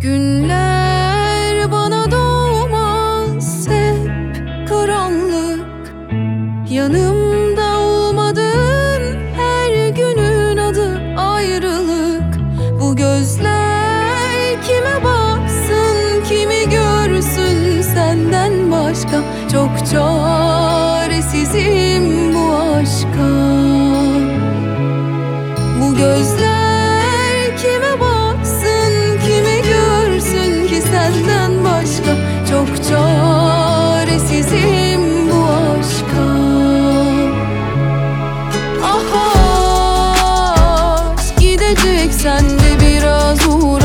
Günler bana doğmaz, hep karanlık. Yanımda olmadığın her günün adı ayrılık. Bu gözler kime baksın, kimi görsün senden başka? Çok çaresizim bu aşka. Bu gözler kime baksın, kimi görsün ki senden başka? Çok çaresizim bu aşka. Ah aşk, gideceksen de biraz uğraş.